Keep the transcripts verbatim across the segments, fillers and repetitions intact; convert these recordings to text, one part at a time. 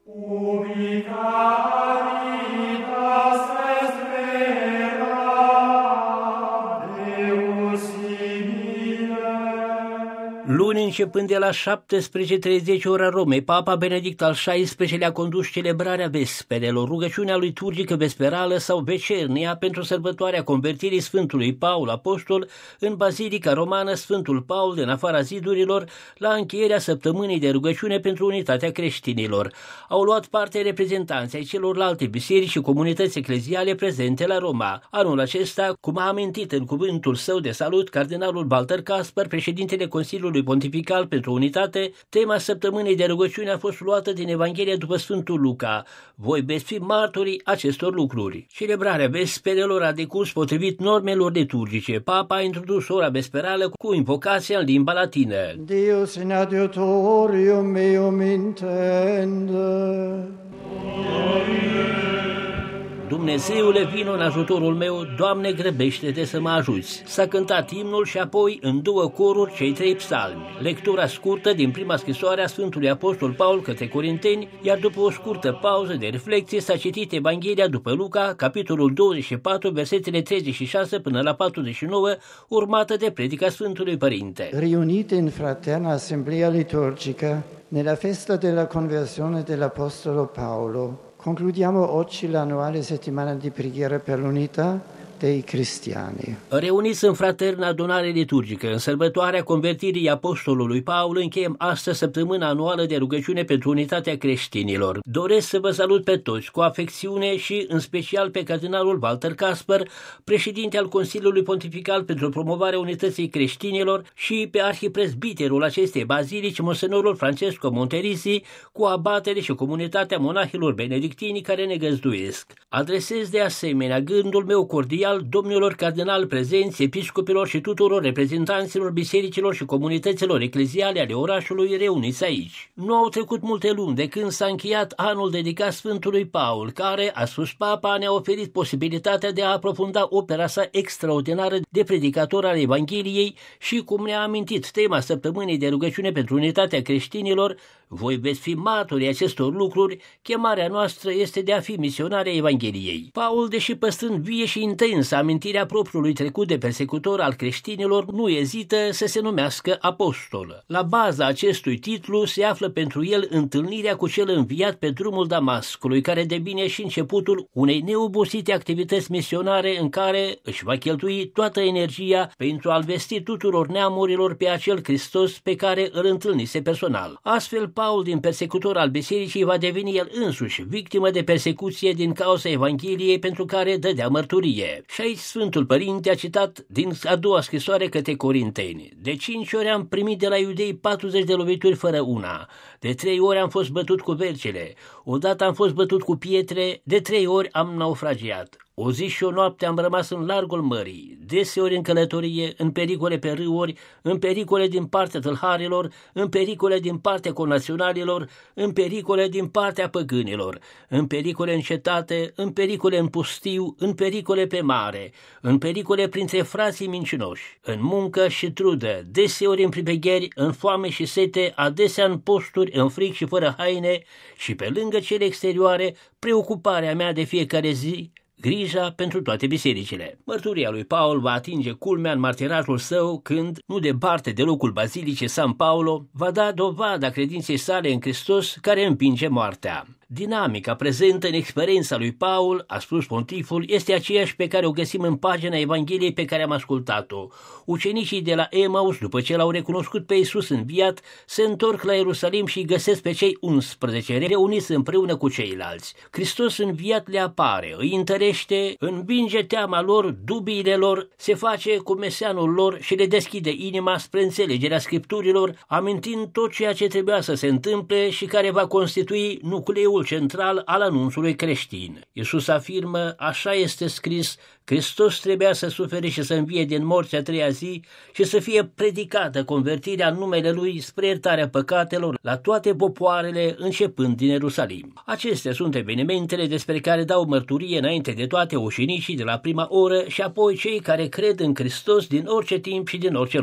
Luni, începând de la șaptesprezece și treizeci ora Romei, Papa Benedict al șaisprezecelea-lea a condus celebrarea vesperelor, rugăciunea liturgică vesperală sau vecernia pentru sărbătoarea convertirii Sfântului Paul Apostol în Bazilica Romană Sfântul Paul din afara zidurilor, la încheierea săptămânii de rugăciune pentru unitatea creștinilor. Au luat parte reprezentanții ai celorlalte biserici și comunități ecleziale prezente la Roma. Anul acesta, cum a amintit în cuvântul său de salut cardinalul Walter Kasper, președintele Consiliului Pontifical pentru Unitate, tema săptămânii de rugăciune a fost luată din Evanghelia după Sfântul Luca. Voi veți fi martorii acestor lucruri. Celebrarea vesperelor a decurs potrivit normelor liturgice. Papa a introdus ora vesperală cu invocația în limba latină. Deus in adiutorium meum intende. Dumnezeule, vino în ajutorul meu, Doamne, grăbește-te să mă ajuți. S-a cântat imnul și apoi, în două coruri, cei trei psalmi. Lectura scurtă din prima scrisoare a Sfântului Apostol Paul către Corinteni, iar după o scurtă pauză de reflexie s-a citit Evanghelia după Luca, capitolul douăzeci și patru, versetele treizeci și șase până la patruzeci și nouă, urmată de predica Sfântului Părinte. Riunite in fraterna assemblea liturgica, nella festa della conversione dell'Apostolo Paolo, concludiamo oggi l'annuale settimana di preghiera per l'unità dei cristiani. Reuniți în fraternă adunare liturgică, în sărbătoarea convertirii apostolului Paul, încheiem astăzi săptămâna anuală de rugăciune pentru unitatea creștinilor. Doresc să vă salut pe toți cu afecțiune și în special pe cardinalul Walter Kasper, președinte al Consiliului Pontifical pentru promovarea unității creștinilor, și pe arhipresbiterul acestei bazilici, monsenorul Francesco Monterisi, cu abatele și comunitatea monahilor benedictini care ne găzduiesc. Adresez de asemenea gândul meu cordial domnilor cardinali prezenți, episcopilor și tuturor reprezentanților bisericilor și comunităților ecleziale ale orașului reuniți aici. Nu au trecut multe luni de când s-a încheiat anul dedicat Sfântului Paul, care, a spus Papa, ne-a oferit posibilitatea de a aprofunda opera sa extraordinară de predicator al Evangheliei și, cum ne-a amintit tema săptămânii de rugăciune pentru unitatea creștinilor, voi veți fi martorii acestor lucruri, chemarea noastră este de a fi misionari ai Evangheliei. Paul, deși păstrând vie și intensă amintirea propriului trecut de persecutor al creștinilor, nu ezită să se numească apostol. La baza acestui titlu se află pentru el întâlnirea cu cel înviat pe drumul Damascului, care devine și începutul unei neobosite activități misionare în care își va cheltui toată energia pentru a-l vesti tuturor neamurilor pe acel Hristos pe care îl întâlnise personal. Astfel, Paul, din persecutor al bisericii, va deveni el însuși victimă de persecuție din cauza Evangheliei pentru care dădea mărturie. Și aici Sfântul Părinte a citat din a doua scrisoare către Corinteni. De cinci ori am primit de la iudei patruzeci de lovituri fără una. De trei ori am fost bătut cu vercele. Odată am fost bătut cu pietre. De trei ori am naufragiat. O zi și o noapte am rămas în largul mării, deseori în călătorie, în pericole pe râuri, în pericole din partea tâlharilor, în pericole din partea conaționalilor, în pericole din partea păgânilor, în pericole în cetate, în pericole în pustiu, în pericole pe mare, în pericole printre frații mincinoși, în muncă și trudă, deseori în privegheri, în foame și sete, adesea în posturi, în fric și fără haine, și pe lângă cele exterioare, preocuparea mea de fiecare zi, grija pentru toate bisericile. Mărturia lui Paul va atinge culmea în martirajul său când, nu departe de locul bazilicii San Paolo, va da dovada credinței sale în Hristos care împinge moartea. Dinamica prezentă în experiența lui Paul, a spus pontiful, este aceeași pe care o găsim în pagina Evangheliei pe care am ascultat-o. Ucenicii de la Emaus, după ce l-au recunoscut pe Iisus înviat, se întorc la Ierusalim și îi găsesc pe cei unsprezece reuniți împreună cu ceilalți. Hristos înviat le apare, îi întărește, învinge teama lor, dubiile lor, se face cu meseanul lor și le deschide inima spre înțelegerea Scripturilor, amintind tot ceea ce trebuia să se întâmple și care va constitui nucleul central al anunțului creștin. Iisus afirmă, așa este scris, Hristos trebuia să sufere și să învie din morți a treia zi și să fie predicată convertirea în numele Lui spre iertarea păcatelor la toate popoarele, începând din Ierusalim. Acestea sunt evenimentele despre care dau mărturie înainte de toate ucenicii de la prima oră și apoi cei care cred în Hristos din orice timp și din orice loc.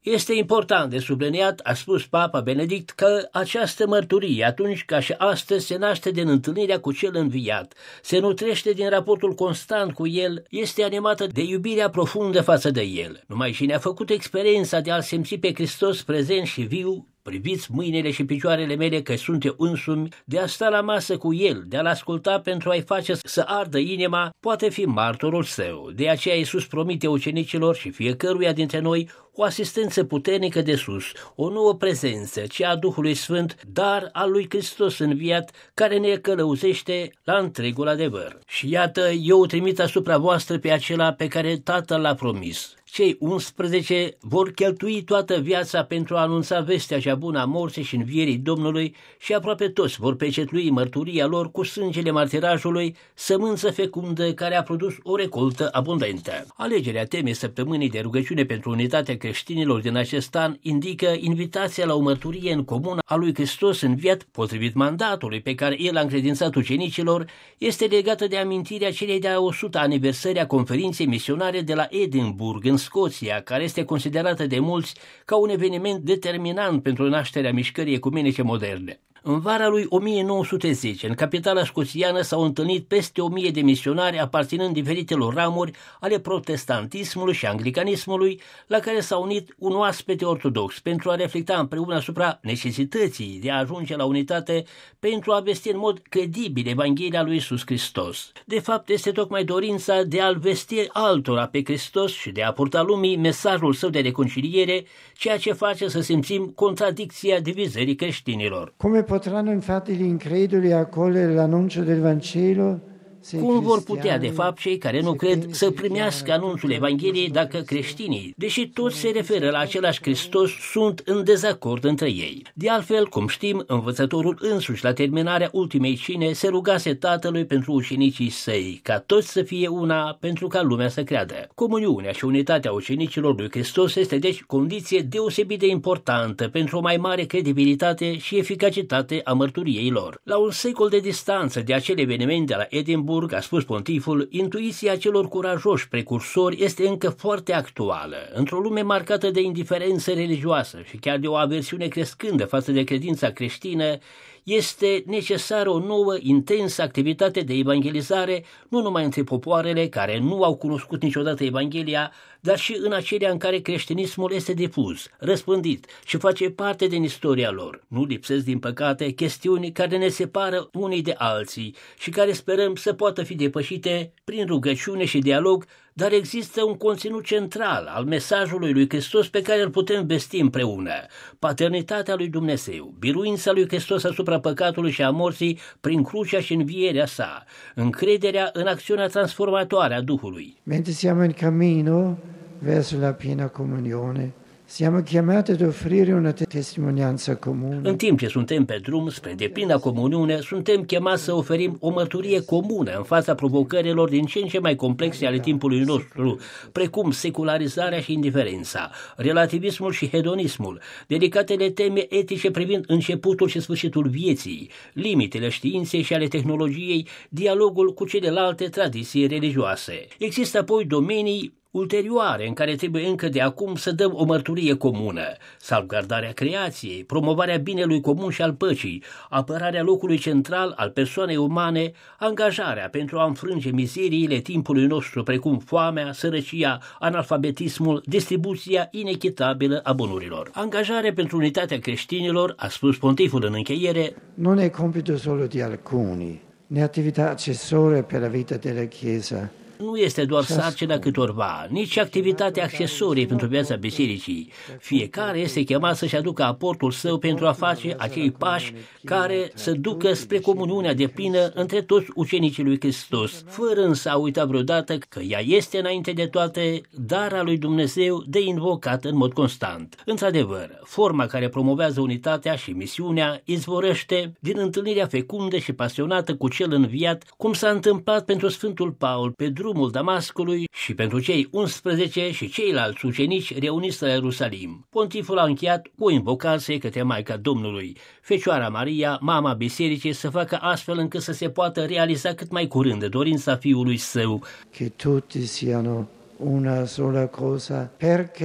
Este important de subliniat, a spus Papa Benedict, că această mărturie, atunci ca și astăzi, se naște din întâlnirea cu cel înviat, se nutrește din raportul constant cu el, este animată de iubirea profundă față de el. Numai cine a făcut experiența de a-L simți pe Hristos prezent și viu, priviți mâinile și picioarele mele că sunt eu însumi, de a sta la masă cu el, de a-L asculta pentru a-i face să ardă inima, poate fi martorul său. De aceea Iisus promite ucenicilor și fiecăruia dintre noi o asistență puternică de sus, o nouă prezență, cea a Duhului Sfânt, dar al lui Hristos înviat, care ne călăuzește la întregul adevăr. Și iată, eu trimit asupra voastră pe acela pe care Tatăl l-a promis. Cei unsprezece vor cheltui toată viața pentru a anunța vestea cea bună a morții și învierii Domnului și aproape toți vor pecetlui mărturia lor cu sângele martirajului, sămânță fecundă care a produs o recoltă abundentă. Alegerea temei săptămânii de rugăciune pentru unitatea creștinilor din acest an indică invitația la o mărturie în comun a lui Hristos înviat, potrivit mandatului pe care el a încredințat ucenicilor, este legată de amintirea celei de-a o sută aniversări a conferinței misionare de la Edinburgh, în Scoția, care este considerată de mulți ca un eveniment determinant pentru nașterea mișcării ecumenice moderne. În vara lui o mie nouă sute zece, în capitala scoțiană s-au întâlnit peste o mie de misionari aparținând diferitelor ramuri ale protestantismului și anglicanismului, la care s-a unit un oaspete ortodox pentru a reflecta împreună asupra necesității de a ajunge la unitate pentru a vesti în mod credibil Evanghelia lui Iisus Hristos. De fapt, este tocmai dorința de a-L vesti altora pe Hristos și de a purta lumii mesajul său de reconciliere, ceea ce face să simțim contradicția divizării creștinilor. Come potranno infatti gli increduli accogliere l'annuncio del Vangelo? Cum vor putea, de fapt, cei care nu cred să primească anunțul Evangheliei dacă creștinii, deși toți se referă la același Hristos, sunt în dezacord între ei? De altfel, cum știm, învățătorul însuși la terminarea ultimei cine se rugase Tatălui pentru ucenicii săi, ca toți să fie una pentru ca lumea să creadă. Comuniunea și unitatea ucenicilor lui Hristos este deci condiție deosebit de importantă pentru o mai mare credibilitate și eficacitate a mărturiei lor. La un secol de distanță de acel eveniment de la Edinburgh, a spus pontiful, intuiția celor curajoși precursori este încă foarte actuală. Într-o lume marcată de indiferență religioasă și chiar de o aversiune crescândă față de credința creștină, este necesară o nouă, intensă activitate de evangelizare, nu numai între popoarele care nu au cunoscut niciodată Evanghelia, dar și în acelea în care creștinismul este difuz, răspândit și face parte din istoria lor. Nu lipsesc, din păcate, chestiuni care ne separă unii de alții și care sperăm să poată fi depășite prin rugăciune și dialog, dar există un conținut central al mesajului lui Hristos pe care îl putem vesti împreună: paternitatea lui Dumnezeu, biruința lui Hristos asupra păcatului și a morții prin crucea și învierea sa, încrederea în acțiunea transformatoare a Duhului. Mentre siamo in cammino verso la piena comunione, siamo chiamati ad offrire una testimonianza comune. În timp ce suntem pe drum spre deplină comuniune, suntem chemați să oferim o mărturie comună în fața provocărilor din ce în ce mai complexe ale timpului nostru, precum secularizarea și indiferența, relativismul și hedonismul, delicatele teme etice privind începutul și sfârșitul vieții, limitele științei și ale tehnologiei, dialogul cu celelalte tradiții religioase. Există apoi domenii ulterioare în care trebuie încă de acum să dăm o mărturie comună: salvgardarea creației, promovarea binelui comun și al păcii, apărarea locului central al persoanei umane, angajarea pentru a înfrânge mizeriile timpului nostru, precum foamea, sărăcia, analfabetismul, distribuția inechitabilă a bunurilor. Angajarea pentru unitatea creștinilor, a spus pontiful în încheiere, non è compito solo di alcuni, né attività accessoria per la vita della Chiesa. Nu este doar sarcina câtorva, nici activitatea accesorie pentru viața bisericii. Fiecare este chemat să-și aducă aportul său pentru a face acei pași care să ducă spre comuniunea deplină între toți ucenicii lui Hristos, fără însă a uita vreodată că ea este înainte de toate darea lui Dumnezeu de invocat în mod constant. Într-adevăr, forma care promovează unitatea și misiunea izvorăște din întâlnirea fecundă și pasionată cu cel înviat, cum s-a întâmplat pentru Sfântul Paul pe drumul Damascului și pentru cei unsprezece și ceilalți ucenici reuniți la Ierusalim. Pontiful a încheiat cu o invocație către Maica Domnului, Fecioara Maria, mama bisericii, să facă astfel încât să se poată realiza cât mai curând dorința Fiului Său. Che tutti siano una sola cosa, perché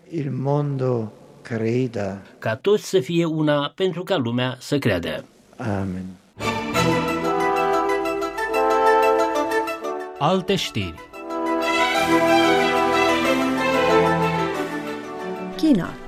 il mondo creda. Ca toți să fie una pentru ca lumea să creadă. Amen. Alte știri. China.